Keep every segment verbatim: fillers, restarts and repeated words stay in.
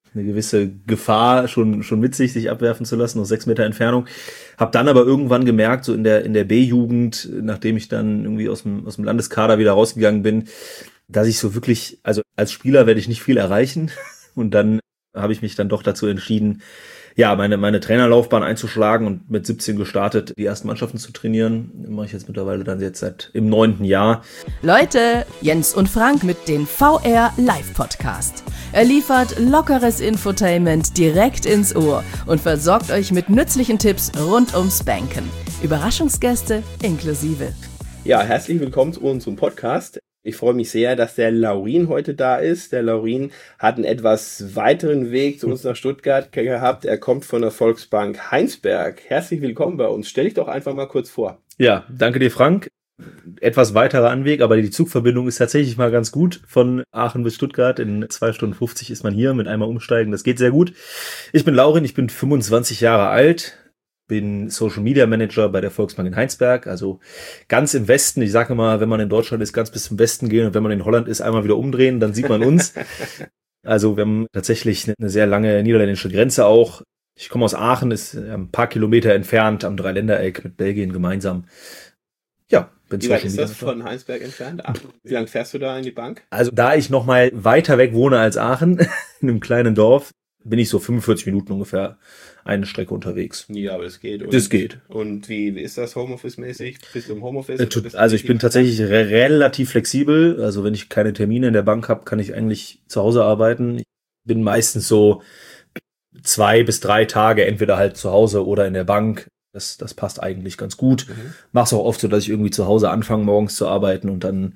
eine gewisse Gefahr schon schon mit sich, sich abwerfen zu lassen aus sechs Meter Entfernung. Hab dann aber irgendwann gemerkt, so in der in der B-Jugend, nachdem ich dann irgendwie aus dem aus dem Landeskader wieder rausgegangen bin, dass ich so wirklich, also als Spieler werde ich nicht viel erreichen. Und dann habe ich mich dann doch dazu entschieden, ja, meine meine Trainerlaufbahn einzuschlagen und mit siebzehn gestartet, die ersten Mannschaften zu trainieren. Das mache ich jetzt mittlerweile dann jetzt seit im neunten Jahr. Leute, Jens und Frank mit den V R Live Podcast. Er liefert lockeres Infotainment direkt ins Ohr und versorgt euch mit nützlichen Tipps rund ums Banken. Überraschungsgäste inklusive. Ja, herzlich willkommen zu unserem Podcast. Ich freue mich sehr, dass der Laurin heute da ist. Der Laurin hat einen etwas weiteren Weg zu uns nach Stuttgart gehabt. Er kommt von der Volksbank Heinsberg. Herzlich willkommen bei uns. Stell dich doch einfach mal kurz vor. Ja, danke dir, Frank. Etwas weiterer Anweg, aber die Zugverbindung ist tatsächlich mal ganz gut. Von Aachen bis Stuttgart in zwei Stunden fünfzig ist man hier mit einmal umsteigen. Das geht sehr gut. Ich bin Laurin, ich bin fünfundzwanzig Jahre alt. Bin Social Media Manager bei der Volksbank in Heinsberg, also ganz im Westen. Ich sage immer, wenn man in Deutschland ist, ganz bis zum Westen gehen und wenn man in Holland ist, einmal wieder umdrehen, dann sieht man uns. Also wir haben tatsächlich eine sehr lange niederländische Grenze auch. Ich komme aus Aachen, ist ein paar Kilometer entfernt am Dreiländereck mit Belgien gemeinsam. Ja, bin Wie weit ist das von Heinsberg entfernt? Ach, wie lange fährst du da in die Bank? Also da ich noch mal weiter weg wohne als Aachen, in einem kleinen Dorf, bin ich so fünfundvierzig Minuten ungefähr eine Strecke unterwegs. Ja, aber es geht. Und, das geht. Und wie, wie ist das Homeoffice-mäßig? Bist du im Homeoffice? Äh, also ich bin tatsächlich re- relativ flexibel. Also wenn ich keine Termine in der Bank habe, kann ich eigentlich zu Hause arbeiten. Ich bin meistens so zwei bis drei Tage entweder halt zu Hause oder in der Bank. Das, das passt eigentlich ganz gut. Mhm. Mach's auch oft so, dass ich irgendwie zu Hause anfange, morgens zu arbeiten und dann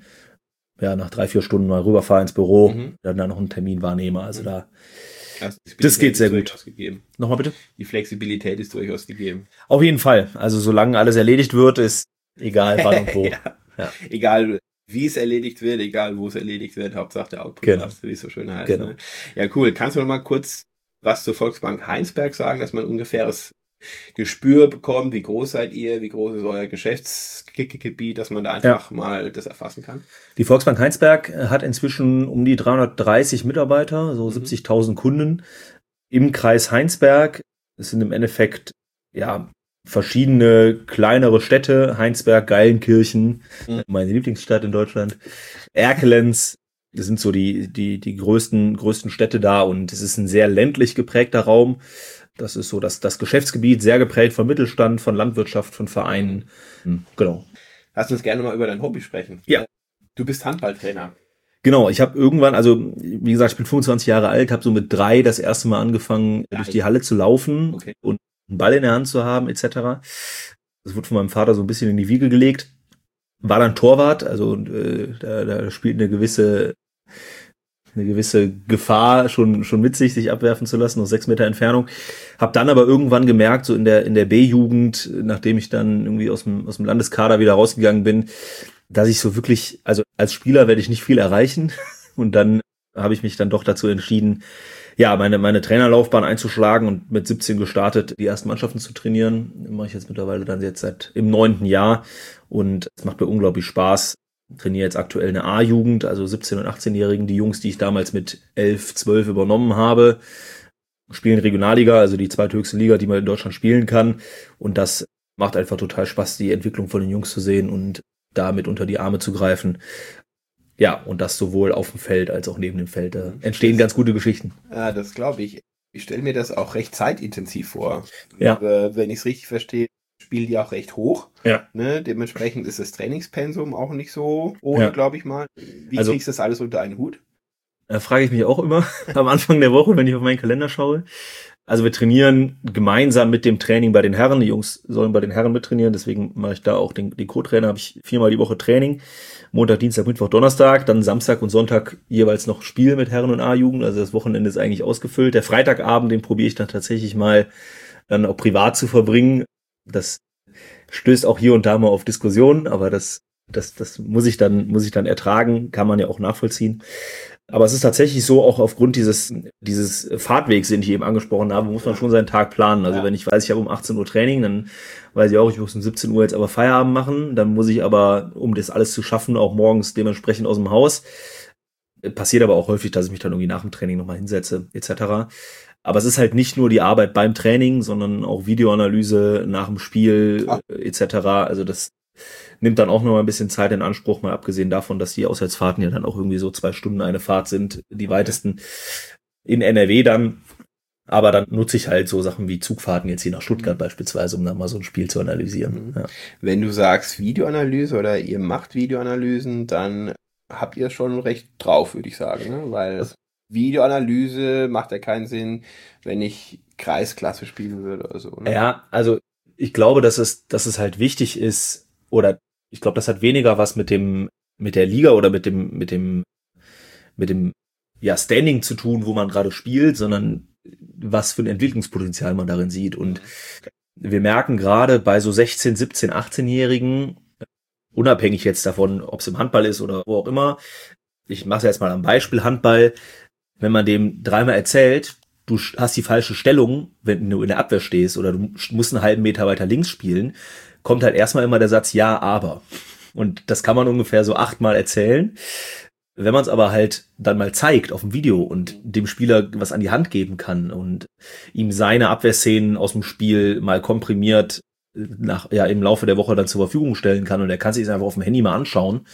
ja nach drei, vier Stunden mal rüberfahre ins Büro, mhm. dann da noch einen Termin wahrnehme. Also mhm. da Also das geht sehr gut. Nochmal bitte? Die Flexibilität ist durchaus gegeben. Auf jeden Fall. Also solange alles erledigt wird, ist egal wann und wo. ja. Ja. Egal wie es erledigt wird, egal wo es erledigt wird, Hauptsache der Output genau. passt, wie es so schön heißt. Genau. Ne? Ja, cool. Kannst du noch mal kurz was zur Volksbank Heinsberg sagen, dass man ungefähres Gespür bekommt? Wie groß seid ihr? Wie groß ist euer Geschäftsgebiet, dass man da einfach ja. mal das erfassen kann? Die Volksbank Heinsberg hat inzwischen um die dreihundertdreißig Mitarbeiter, so mhm. siebzigtausend Kunden im Kreis Heinsberg. Es sind im Endeffekt ja verschiedene kleinere Städte, Heinsberg, Geilenkirchen, mhm. meine Lieblingsstadt in Deutschland, Erkelenz. Das sind so die die die größten größten Städte da und es ist ein sehr ländlich geprägter Raum. Das ist so das, das Geschäftsgebiet, sehr geprägt von Mittelstand, von Landwirtschaft, von Vereinen. Mhm. Genau. Lass uns gerne mal über dein Hobby sprechen. Ja. Du bist Handballtrainer. Genau, ich habe irgendwann, also wie gesagt, ich bin fünfundzwanzig Jahre alt, habe so mit drei das erste Mal angefangen, Drei. durch die Halle zu laufen okay. und einen Ball in der Hand zu haben, et cetera. Das wurde von meinem Vater so ein bisschen in die Wiege gelegt. War dann Torwart, also äh, da, da spielt eine gewisse eine gewisse Gefahr schon schon mit sich, sich abwerfen zu lassen aus sechs Meter Entfernung. Hab dann aber irgendwann gemerkt, so in der in der B-Jugend, nachdem ich dann irgendwie aus dem aus dem Landeskader wieder rausgegangen bin, dass ich so wirklich, also als Spieler werde ich nicht viel erreichen. Und dann habe ich mich dann doch dazu entschieden, ja, meine meine Trainerlaufbahn einzuschlagen und mit siebzehn gestartet, die ersten Mannschaften zu trainieren. Das mache ich jetzt mittlerweile dann jetzt seit im neunten Jahr und es macht mir unglaublich Spaß. Trainiere jetzt aktuell eine A-Jugend, also siebzehn- und achtzehnjährigen, die Jungs, die ich damals mit elf, zwölf übernommen habe, spielen Regionalliga, also die zweithöchste Liga, die man in Deutschland spielen kann. Und das macht einfach total Spaß, die Entwicklung von den Jungs zu sehen und damit unter die Arme zu greifen. Ja, und das sowohl auf dem Feld als auch neben dem Feld. Da entstehen ganz gute Geschichten. Ja, das glaube ich. Ich stelle mir das auch recht zeitintensiv vor. Ja. Wenn ich es richtig verstehe, spielen die auch recht hoch. Ja. Ne? Dementsprechend ist das Trainingspensum auch nicht so ohne, ja. glaube ich mal. Wie also, kriegst du das alles unter einen Hut? Da frage ich mich auch immer am Anfang der Woche, wenn ich auf meinen Kalender schaue. Also wir trainieren gemeinsam mit dem Training bei den Herren. Die Jungs sollen bei den Herren mittrainieren, deswegen mache ich da auch den, den Co-Trainer. Habe ich viermal die Woche Training. Montag, Dienstag, Mittwoch, Donnerstag. Dann Samstag und Sonntag jeweils noch Spiel mit Herren und A-Jugend. Also das Wochenende ist eigentlich ausgefüllt. Der Freitagabend, den probiere ich dann tatsächlich mal dann auch privat zu verbringen. Das stößt auch hier und da mal auf Diskussionen, aber das, das, das muss ich dann, muss ich dann ertragen, kann man ja auch nachvollziehen. Aber es ist tatsächlich so, auch aufgrund dieses, dieses Fahrtwegs, den ich eben angesprochen habe, muss man schon seinen Tag planen. Also ja. wenn ich weiß, ich habe um achtzehn Uhr Training, dann weiß ich auch, ich muss um siebzehn Uhr jetzt aber Feierabend machen. Dann muss ich aber, um das alles zu schaffen, auch morgens dementsprechend aus dem Haus. Passiert aber auch häufig, dass ich mich dann irgendwie nach dem Training nochmal hinsetze, et cetera. Aber es ist halt nicht nur die Arbeit beim Training, sondern auch Videoanalyse nach dem Spiel, ah. et cetera. Also das nimmt dann auch noch mal ein bisschen Zeit in Anspruch, mal abgesehen davon, dass die Auswärtsfahrten ja dann auch irgendwie so zwei Stunden eine Fahrt sind, die weitesten in N R W dann. Aber dann nutze ich halt so Sachen wie Zugfahrten jetzt hier nach Stuttgart beispielsweise, um dann mal so ein Spiel zu analysieren. Mhm. Ja. Wenn du sagst Videoanalyse oder ihr macht Videoanalysen, dann habt ihr schon recht drauf, würde ich sagen, ne? Weil Videoanalyse macht ja keinen Sinn, wenn ich Kreisklasse spielen würde oder so. Ne? Ja, also ich glaube, dass es, dass es halt wichtig ist, oder ich glaube, das hat weniger was mit dem, mit der Liga oder mit dem, mit dem, mit dem, ja, Standing zu tun, wo man gerade spielt, sondern was für ein Entwicklungspotenzial man darin sieht. Und wir merken gerade bei so sechzehn, siebzehn, achtzehnjährigen, unabhängig jetzt davon, ob es im Handball ist oder wo auch immer, ich mache es jetzt mal am Beispiel Handball, wenn man dem dreimal erzählt, du hast die falsche Stellung, wenn du in der Abwehr stehst oder du musst einen halben Meter weiter links spielen, kommt halt erstmal immer der Satz ja, aber. Und das kann man ungefähr so achtmal erzählen. Wenn man es aber halt dann mal zeigt auf dem Video und dem Spieler was an die Hand geben kann und ihm seine Abwehrszenen aus dem Spiel mal komprimiert nach, ja, im Laufe der Woche dann zur Verfügung stellen kann und er kann sich es einfach auf dem Handy mal anschauen.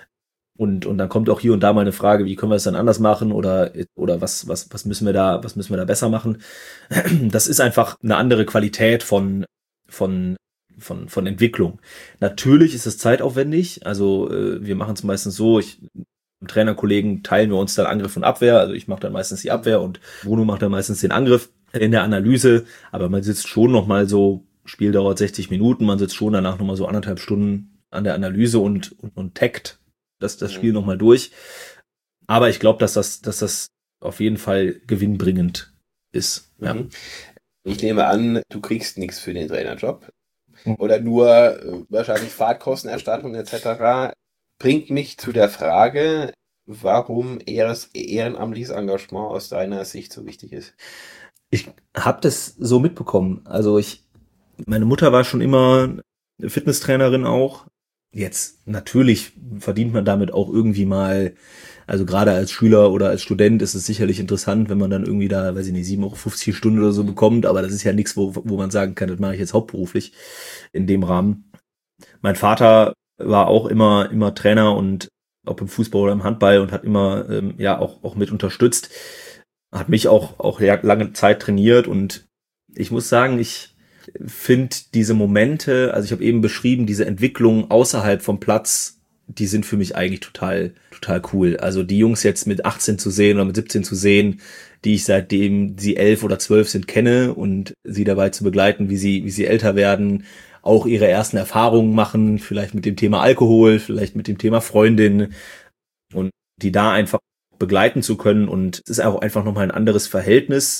Und, und dann kommt auch hier und da mal eine Frage, wie können wir es dann anders machen oder, oder was, was, was müssen wir da, was müssen wir da besser machen? Das ist einfach eine andere Qualität von, von, von, von Entwicklung. Natürlich ist es zeitaufwendig. Also, äh, wir machen es meistens so, ich, mit Trainerkollegen teilen wir uns dann Angriff und Abwehr. Also ich mache dann meistens die Abwehr und Bruno macht dann meistens den Angriff in der Analyse. Aber man sitzt schon nochmal so, Spiel dauert sechzig Minuten, man sitzt schon danach nochmal so anderthalb Stunden an der Analyse und, und, und taggt das, das Spiel nochmal durch. Aber ich glaube, dass das, dass das auf jeden Fall gewinnbringend ist. Ja. Ich nehme an, du kriegst nichts für den Trainerjob. Oder nur äh, wahrscheinlich Fahrtkostenerstattung et cetera. Bringt mich zu der Frage, warum ehrenamtliches Engagement aus deiner Sicht so wichtig ist. Ich habe das so mitbekommen. Also ich, meine Mutter war schon immer Fitnesstrainerin auch. Jetzt natürlich verdient man damit auch irgendwie mal, also gerade als Schüler oder als Student ist es sicherlich interessant, wenn man dann irgendwie da, weiß ich nicht, sieben Euro fünfzig Stunden oder so bekommt, aber das ist ja nichts, wo, wo man sagen kann, das mache ich jetzt hauptberuflich in dem Rahmen. Mein Vater war auch immer immer Trainer und ob im Fußball oder im Handball und hat immer ähm, ja auch auch mit unterstützt, hat mich auch auch lange Zeit trainiert und ich muss sagen, ich finde diese Momente, also ich habe eben beschrieben, diese Entwicklung außerhalb vom Platz, die sind für mich eigentlich total, total cool. Also die Jungs jetzt mit achtzehn zu sehen oder mit siebzehn zu sehen, die ich seitdem sie elf oder zwölf sind kenne und sie dabei zu begleiten, wie sie, wie sie älter werden, auch ihre ersten Erfahrungen machen, vielleicht mit dem Thema Alkohol, vielleicht mit dem Thema Freundin und die da einfach begleiten zu können und es ist auch einfach nochmal ein anderes Verhältnis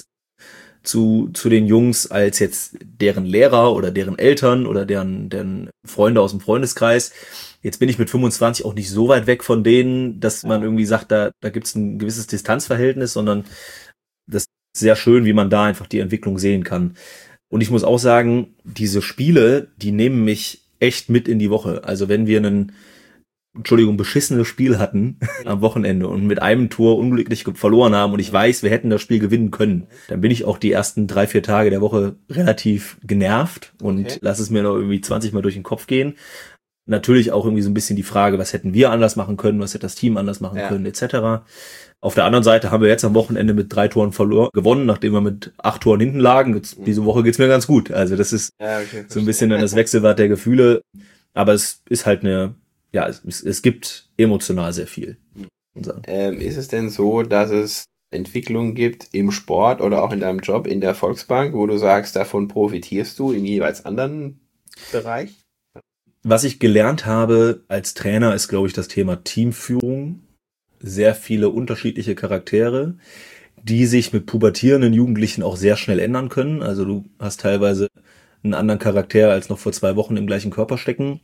zu zu den Jungs als jetzt deren Lehrer oder deren Eltern oder deren deren Freunde aus dem Freundeskreis. Jetzt bin ich mit fünfundzwanzig auch nicht so weit weg von denen, dass man irgendwie sagt, da da gibt's ein gewisses Distanzverhältnis, sondern das ist sehr schön, wie man da einfach die Entwicklung sehen kann. Und ich muss auch sagen, diese Spiele, die nehmen mich echt mit in die Woche. Also wenn wir einen Entschuldigung, beschissenes Spiel hatten am Wochenende und mit einem Tor unglücklich verloren haben und ich weiß, wir hätten das Spiel gewinnen können, dann bin ich auch die ersten drei, vier Tage der Woche relativ genervt und okay. lasse es mir noch irgendwie zwanzig Mal durch den Kopf gehen. Natürlich auch irgendwie so ein bisschen die Frage, was hätten wir anders machen können, was hätte das Team anders machen ja. können, et cetera. Auf der anderen Seite haben wir jetzt am Wochenende mit drei Toren verloren, gewonnen, nachdem wir mit acht Toren hinten lagen. Jetzt, diese Woche geht's mir ganz gut. Also das ist ja, okay, so ein bisschen dann das Wechselbad der Gefühle. Aber es ist halt eine Ja, es, es gibt emotional sehr viel. Ähm, ist es denn so, dass es Entwicklungen gibt im Sport oder auch in deinem Job in der Volksbank, wo du sagst, davon profitierst du im jeweils anderen Bereich? Was ich gelernt habe als Trainer ist, glaube ich, das Thema Teamführung. Sehr viele unterschiedliche Charaktere, die sich mit pubertierenden Jugendlichen auch sehr schnell ändern können. Also du hast teilweise einen anderen Charakter als noch vor zwei Wochen im gleichen Körper stecken.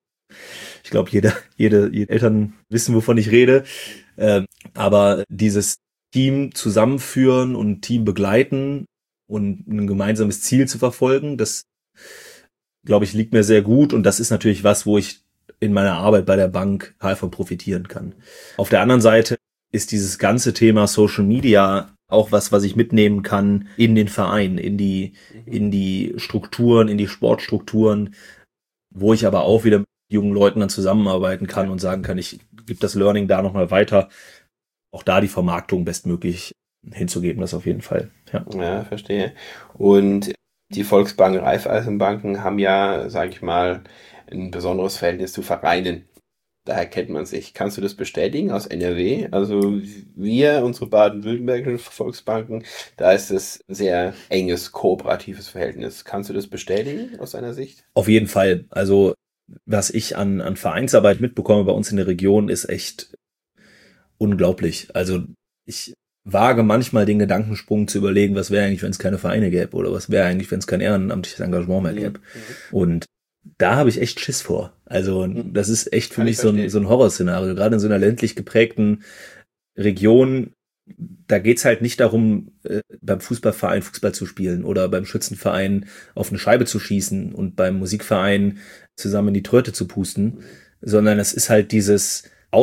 Ich glaube, jeder, jede, jede Eltern wissen, wovon ich rede. Ähm, aber dieses Team zusammenführen und Team begleiten und ein gemeinsames Ziel zu verfolgen, das, glaube ich, liegt mir sehr gut. Und das ist natürlich was, wo ich in meiner Arbeit bei der Bank halt von profitieren kann. Auf der anderen Seite ist dieses ganze Thema Social Media auch was, was ich mitnehmen kann in den Verein, in die, in die Strukturen, in die Sportstrukturen, wo ich aber auch wieder mit jungen Leuten dann zusammenarbeiten kann und sagen kann, ich gebe das Learning da nochmal weiter. Auch da die Vermarktung bestmöglich hinzugeben, das auf jeden Fall. Ja, ja, verstehe. Und die Volksbank, Raiffeisenbanken haben ja, sage ich mal, ein besonderes Verhältnis zu Vereinen. Daher kennt man sich. Kannst du das bestätigen aus N R W? Also wir, unsere baden-württembergischen Volksbanken, da ist es ein sehr enges, kooperatives Verhältnis. Kannst du das bestätigen aus deiner Sicht? Auf jeden Fall. Also was ich an, an Vereinsarbeit mitbekomme bei uns in der Region, ist echt unglaublich. Also ich wage manchmal den Gedankensprung zu überlegen, was wäre eigentlich, wenn es keine Vereine gäbe, oder was wäre eigentlich, wenn es kein ehrenamtliches Engagement mehr gäbe. Mhm. Und da habe ich echt Schiss vor. Also das ist echt für Kann mich so ein, so ein Horrorszenario. Gerade in so einer ländlich geprägten Region, da geht's halt nicht darum, äh, beim Fußballverein Fußball zu spielen oder beim Schützenverein auf eine Scheibe zu schießen und beim Musikverein zusammen in die Tröte zu pusten, sondern es ist halt dieses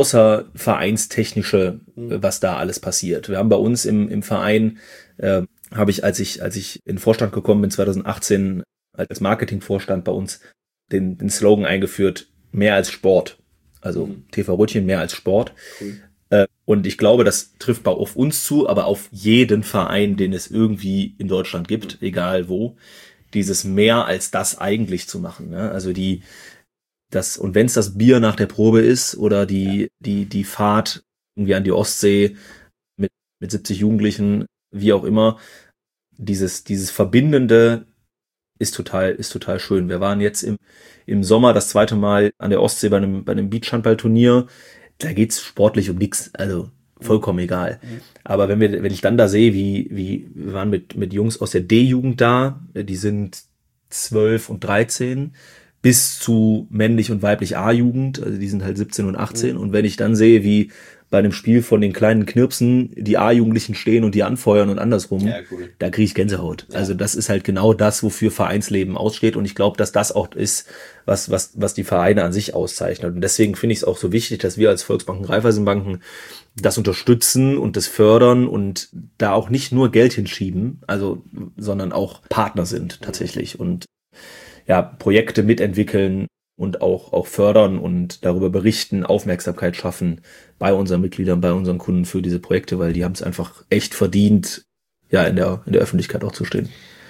außervereinstechnische, was da alles passiert. Wir haben bei uns im, im Verein, äh, habe ich, als ich, als ich in den Vorstand gekommen bin, zwanzig achtzehn als Marketingvorstand bei uns, den, den Slogan eingeführt, mehr als Sport. Also mhm. T V Rötchen, mehr als Sport. Cool. Äh, und ich glaube, das trifft auf uns zu, aber auf jeden Verein, den es irgendwie in Deutschland gibt, mhm. egal wo, dieses mehr als das eigentlich zu machen. Ne? Also die, das, und wenn es das Bier nach der Probe ist oder die, ja. die, die Fahrt irgendwie an die Ostsee mit, mit siebzig Jugendlichen, wie auch immer, dieses, dieses Verbindende ist total, ist total schön. Wir waren jetzt im, im Sommer das zweite Mal an der Ostsee bei einem, bei einem Beachhandballturnier. Da geht's sportlich um nichts, also vollkommen egal. Mhm. Aber wenn wir, wenn ich dann da sehe, wie, wie, wir waren mit, mit Jungs aus der D-Jugend da, die sind zwölf und dreizehn, bis zu männlich und weiblich A-Jugend, also die sind halt siebzehn und achtzehn. Mhm. Und wenn ich dann sehe, wie bei einem Spiel von den kleinen Knirpsen die A-Jugendlichen stehen und die anfeuern und andersrum, ja, cool. Da kriege ich Gänsehaut. Ja. Also das ist halt genau das, wofür Vereinsleben aussteht. Und ich glaube, dass das auch ist, was was was die Vereine an sich auszeichnet. Und deswegen finde ich es auch so wichtig, dass wir als Volksbanken, Raiffeisenbanken das unterstützen und das fördern und da auch nicht nur Geld hinschieben, also sondern auch Partner sind tatsächlich und ja, Projekte mitentwickeln und auch auch fördern und darüber berichten, Aufmerksamkeit schaffen bei unseren Mitgliedern, bei unseren Kunden für diese Projekte, weil die haben es einfach echt verdient, ja, in der in der Öffentlichkeit auch zu stehen.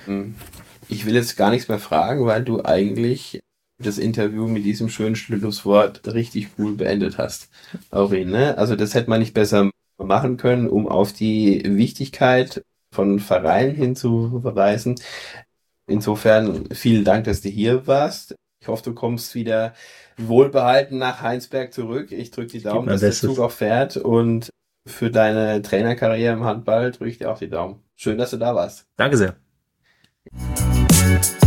Ich will jetzt gar nichts mehr fragen, weil du eigentlich das Interview mit diesem schönen Schlusswort richtig cool beendet hast, Laurin, ne? Also das hätte man nicht besser machen können, um auf die Wichtigkeit von Vereinen hinzuweisen. Insofern vielen Dank, dass du hier warst. Ich hoffe, du kommst wieder wohlbehalten nach Heinsberg zurück. Ich drücke die Daumen, dass der Zug auch fährt. Und für deine Trainerkarriere im Handball drücke ich dir auch die Daumen. Schön, dass du da warst. Danke sehr.